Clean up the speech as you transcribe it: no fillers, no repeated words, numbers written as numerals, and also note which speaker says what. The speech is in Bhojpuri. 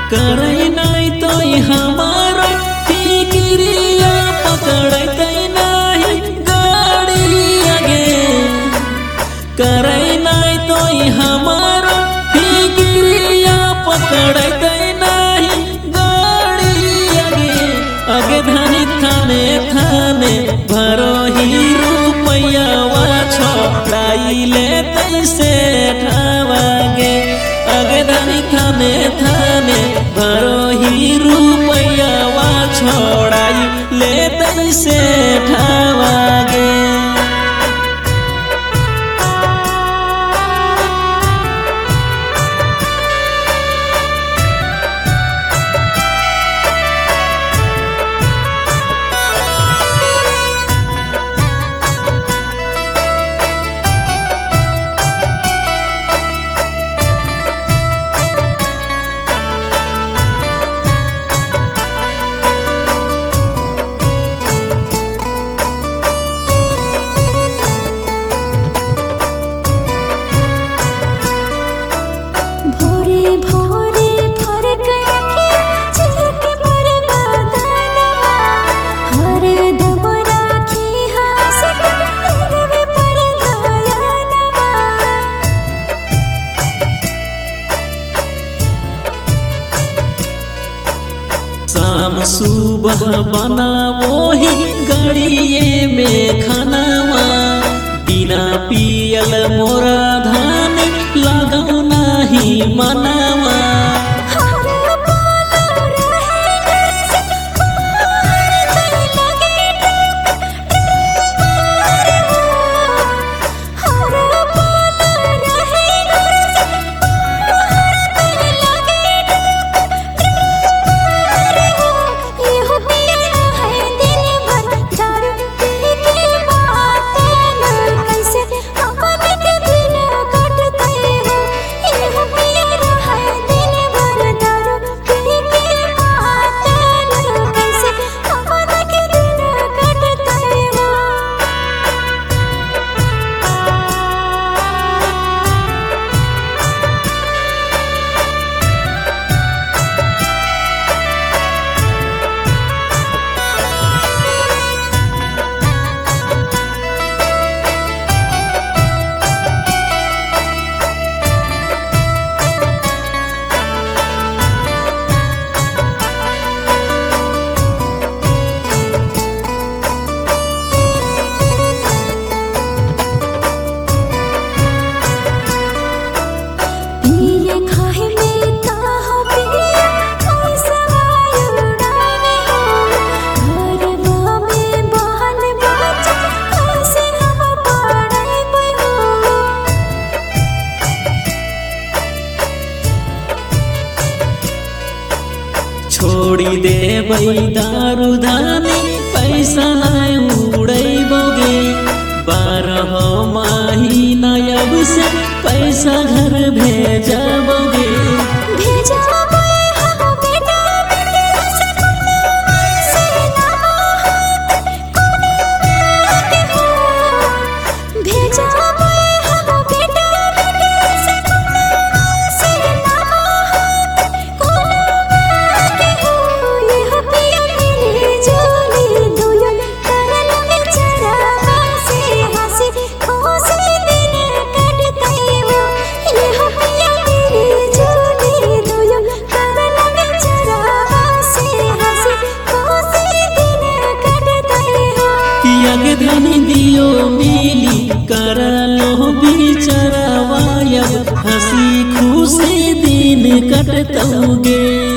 Speaker 1: करई नहीं तो हमारा फिक्रिया पकड़ते नहीं गाड़ी आगे करई नहीं तो हमारा फिक्रिया पकड़ते नहीं गाड़ी आगे आगे धनी थाने थाने भरो ही रुपया छोड़ाई ले तैसे ठावागे आगे धनी थाने थाने भरो ही रुपया छोड़ाई ले तैसे ठावागे शाम सुबह बनावो ही गड़िए में खानावा बिना पियल मोरा धान लगाओ नहीं मनावा छोड़ी दे दारू धानी पैसा उड़ैबोगे 12 महीना अब से पैसा घर भेजबोगे आगे धनी दियो मिली कर लो बिचरवाया हंसी खुशी दिन कटतोगे।